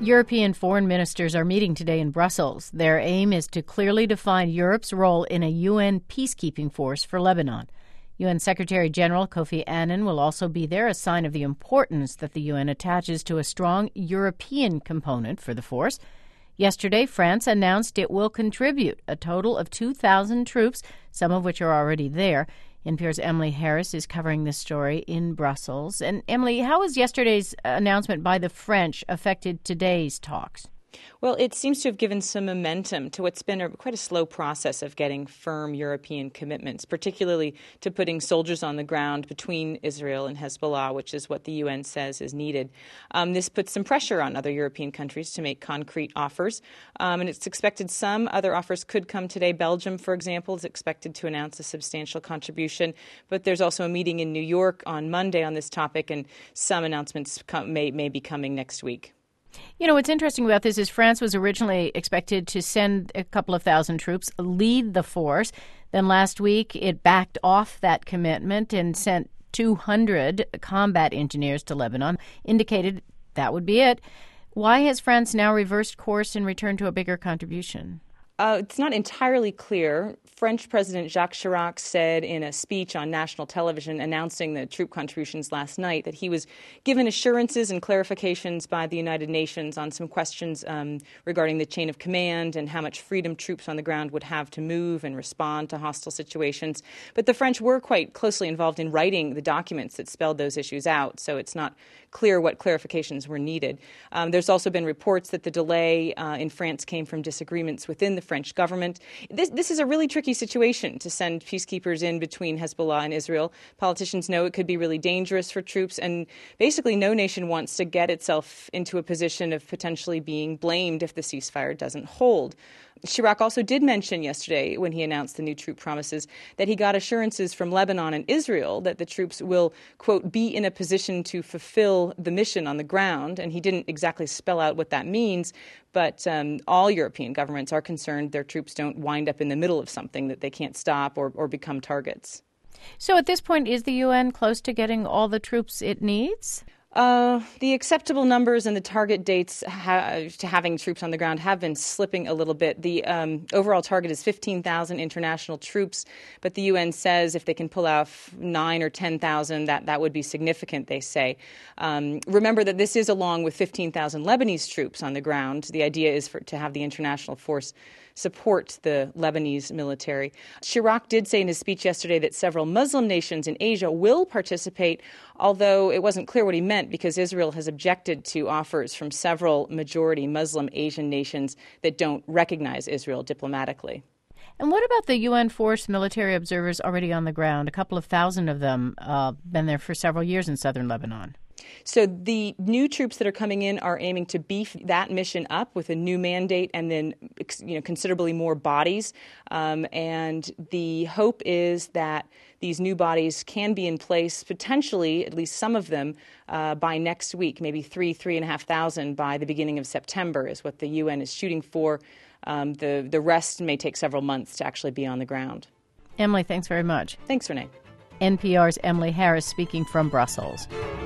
European foreign ministers are meeting today in Brussels. Their aim is to clearly define Europe's role in a UN peacekeeping force for Lebanon. UN Secretary General Kofi Annan will also be there, a sign of the importance that the UN attaches to a strong European component for the force. Yesterday, France announced it will contribute a total of 2,000 troops, some of which are already there. NPR's Emily Harris is covering this story in Brussels. And Emily, how has yesterday's announcement by the French affected today's talks? Well, it seems to have given some momentum to what's been quite a slow process of getting firm European commitments, particularly to putting soldiers on the ground between Israel and Hezbollah, which is what the UN says is needed. This puts some pressure on other European countries to make concrete offers, and it's expected some other offers could come today. Belgium, for example, is expected to announce a substantial contribution, but there's also a meeting in New York on Monday on this topic, and some announcements may be coming next week. You know, what's interesting about this is France was originally expected to send a couple of thousand troops, lead the force. Then last week it backed off that commitment and sent 200 combat engineers to Lebanon, indicated that would be it. Why has France now reversed course and returned to a bigger contribution? It's not entirely clear. French President Jacques Chirac said in a speech on national television announcing the troop contributions last night that he was given assurances and clarifications by the United Nations on some questions regarding the chain of command and how much freedom troops on the ground would have to move and respond to hostile situations. But the French were quite closely involved in writing the documents that spelled those issues out, so it's not clear what clarifications were needed. There's also been reports that the delay in France came from disagreements within the French government. This is a really tricky situation to send peacekeepers in between Hezbollah and Israel. Politicians know it could be really dangerous for troops, and basically no nation wants to get itself into a position of potentially being blamed if the ceasefire doesn't hold. Chirac also did mention yesterday, when he announced the new troop promises, that he got assurances from Lebanon and Israel that the troops will, quote, be in a position to fulfill the mission on the ground. And he didn't exactly spell out what that means, but all European governments are concerned their troops don't wind up in the middle of something that they can't stop or become targets. So at this point, is the UN close to getting all the troops it needs? The acceptable numbers and the target dates to having troops on the ground have been slipping a little bit. The overall target is 15,000 international troops, but the UN says if they can pull off 9 or 10,000, that would be significant, they say. Remember that this is along with 15,000 Lebanese troops on the ground. The idea is to have the international force support the Lebanese military. Chirac did say in his speech yesterday that several Muslim nations in Asia will participate, although it wasn't clear what he meant because Israel has objected to offers from several majority Muslim Asian nations that don't recognize Israel diplomatically. And what about the UN force military observers already on the ground? A couple of thousand of them been there for several years in southern Lebanon. So the new troops that are coming in are aiming to beef that mission up with a new mandate and then considerably more bodies. And the hope is that these new bodies can be in place, potentially, at least some of them, by next week, maybe 3,500 by the beginning of September is what the UN is shooting for. The rest may take several months to actually be on the ground. Emily, thanks very much. Thanks, Renee. NPR's Emily Harris speaking from Brussels.